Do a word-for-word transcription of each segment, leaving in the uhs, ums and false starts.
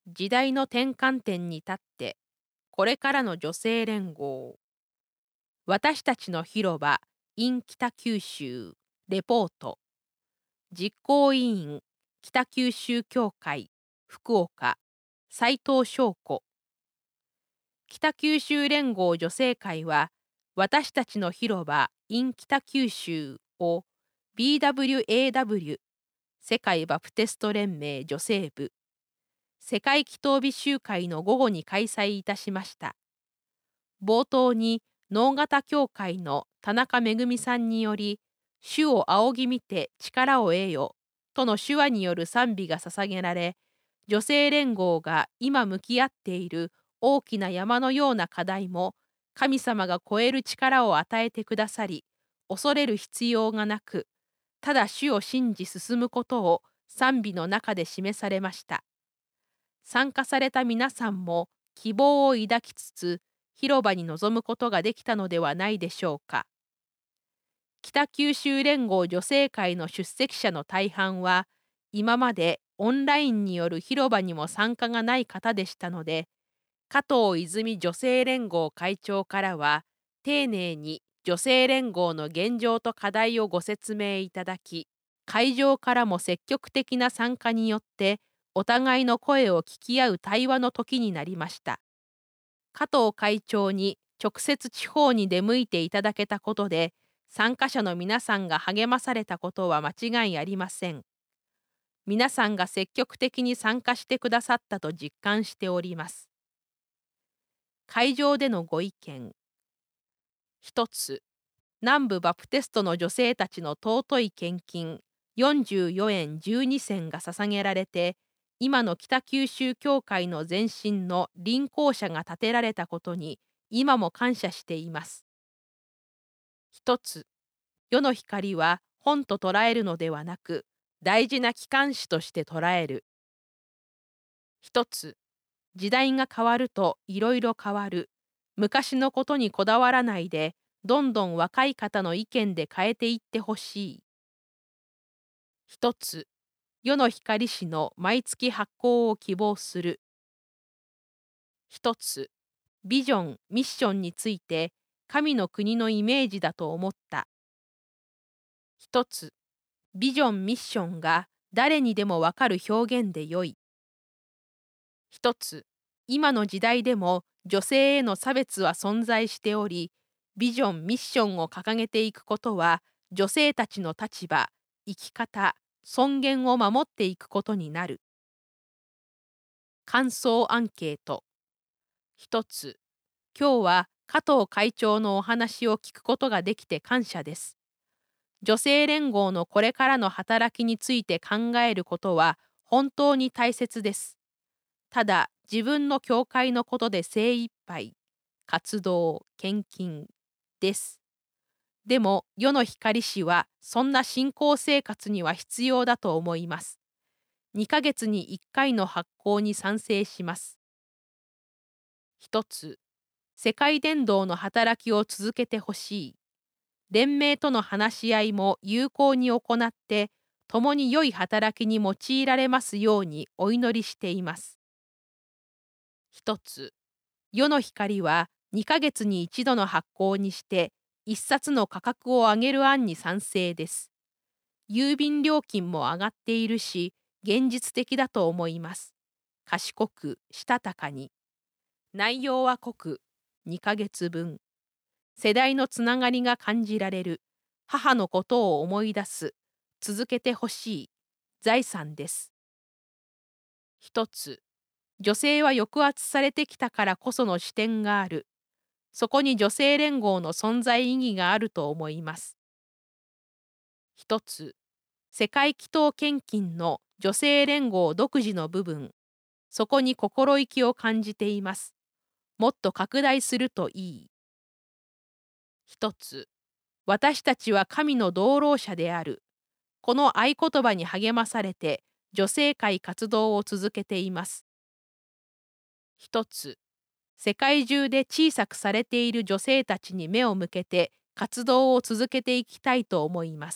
時代の転換点に立って、これからの女性連合、私たちの広場 in 北九州、レポート、実行委員、北九州協会、福岡、斉藤翔子。北九州連合女性会は、私たちの広場 in 北九州を ビーダブリューエーダブリュー、世界バプテスト連盟女性部、世界祈祷日集会の午後に開催いたしました。冒頭に能形協会の田中めぐみさんにより、主を仰ぎ見て力を得よとの手話による賛美が捧げられ、女性連合が今向き合っている大きな山のような課題も神様が超える力を与えてくださり、恐れる必要がなく、ただ主を信じ進むことを賛美の中で示されました。参加された皆さんも希望を抱きつつ、広場に臨むことができたのではないでしょうか。北九州連合女性会の出席者の大半は、今までオンラインによる広場にも参加がない方でしたので、加藤泉女性連合会長からは、丁寧に女性連合の現状と課題をご説明いただき、会場からも積極的な参加によって、お互いの声を聞き合う対話の時になりました。加藤会長に直接地方に出向いていただけたことで、参加者の皆さんが励まされたことは間違いありません。皆さんが積極的に参加してくださったと実感しております。会場でのご意見。一つ、南部バプテストの女性たちの尊い献金よんじゅうよえんじゅうにせんが捧げられて、今の北九州教会の前身の臨校舎が建てられたことに今も感謝しています。一つ、世の光は本と捉えるのではなく、大事な機関紙として捉える。一つ、時代が変わるといろいろ変わる。昔のことにこだわらないで、どんどん若い方の意見で変えていってほしい。一つ、世の光紙の毎月発行を希望する。一つ、ビジョン・ミッションについて神の国のイメージだと思った。一つ、ビジョン・ミッションが誰にでもわかる表現でよい。一つ、今の時代でも女性への差別は存在しており、ビジョン・ミッションを掲げていくことは、女性たちの立場、生き方、尊厳を守っていくことになる。感想アンケート。一つ、今日は加藤会長のお話を聞くことができて感謝です。女性連合のこれからの働きについて考えることは本当に大切です。ただ、自分の教会のことで精一杯、活動、献金です。でも、世の光氏はそんな信仰生活には必要だと思います。にかげつにいっかいの発行に賛成します。一つ、世界伝道の働きを続けてほしい。連盟との話し合いも有効に行って、共に良い働きに用いられますようにお祈りしています。一つ、世の光はにかげつに一度の発行にして、一冊の価格を上げる案に賛成です。郵便料金も上がっているし、現実的だと思います。賢く、したたかに。内容は濃く、にかげつぶん。世代のつながりが感じられる。母のことを思い出す。続けてほしい。財産です。一つ、女性は抑圧されてきたからこその視点がある。そこに女性連合の存在意義があると思います。一つ、世界祈祷献金の女性連合独自の部分。そこに心意気を感じています。もっと拡大するといい。一つ、私たちは神の同労者である。この合言葉に励まされて、女性会活動を続けています。一つ、世界中で小さくされている女性たちに目を向けて活動を続けていきたいと思います。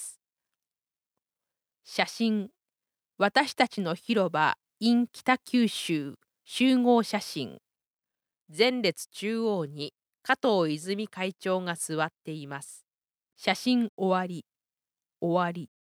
写真、私たちの広場 in 北九州集合写真。前列中央に加藤泉会長が座っています。写真終わり。終わり。